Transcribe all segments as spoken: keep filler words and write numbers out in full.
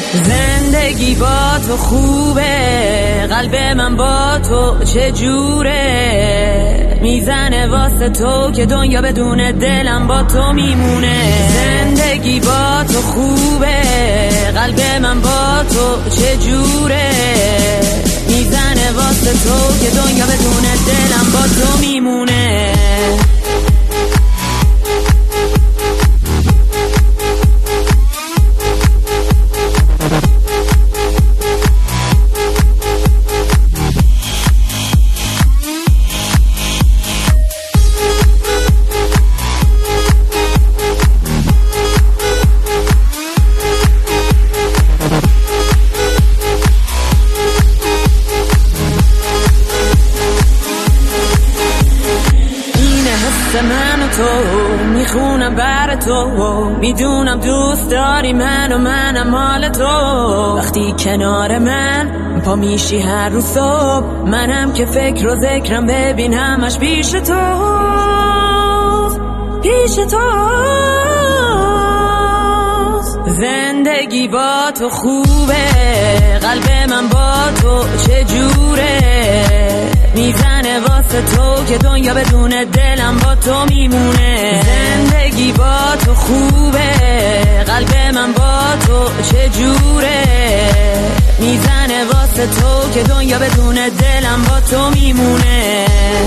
زندگی با تو خوبه، قلب من با تو چجوره، میزنه واسه تو که دنیا بدون دلم با تو میمونه. زندگی با تو خوبه، قلب من با تو چجوره، میزنه واسه تو که دنیا بدون دلم با تو میمونه. من و تو میخونم بر تو، میدونم دوست داری من و منم مال تو. وقتی کنار من پا میشی هر روز صبح، منم که فکر و ذکرم ببین همش پیش تو، پیش تو. زندگی با تو خوبه، قلب من با تو چجوره، میزنه واسه تو که دنیا بدون دلم با تو میمونه. زندگی با تو خوبه، قلب من با تو چجوره، میزنه واسه تو که دنیا بدون دلم با تو میمونه.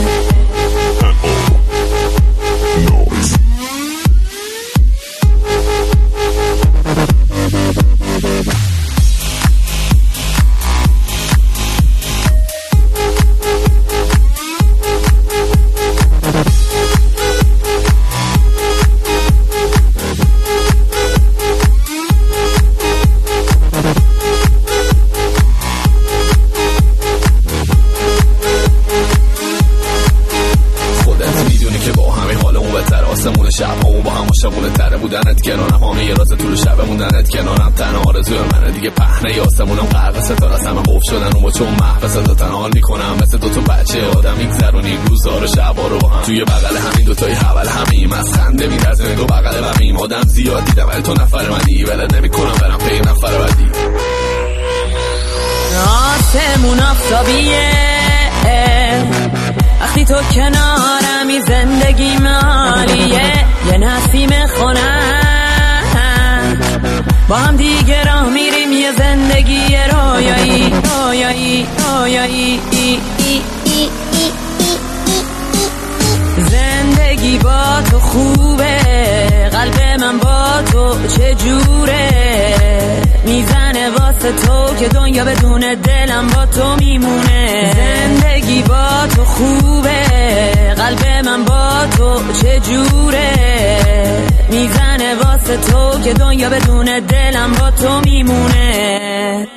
آسمون شب همون با هم شبونه تره بودنت کنارم، همه یه راز طول شب موندنت کنارم. تنها آرزوی منه دیگه پهنه آسمونم غرق ستاره است، همه قفل شدن اون با چون محبس تا تنها حال میکنم مثل دوتا بچه آدم میگذرونیم روزا رو شبا رو با هم. توی بغل همین دوتای حول همیم، از خنده میرزه دو بغل غمیم. آدم زیاد دیدم ولی تو نفر منی، ولت نمیکنم برم پی نفر بعدی. آسمون آفتابیه وقتی تو کنارمی، زندگی مالیه یه نسیم خونم، با هم دیگه راه میریم یه زندگی رویایی رویایی رویایی. زندگی با تو خوبه، قلب من با تو چجوره، میزنه واسه تو که دنیا بدون دلم با تو میمونه. زندگی با تو خوبه، قلب من با تو چجوره، میزنه واسه تو که دنیا بدون دلم با تو میمونه.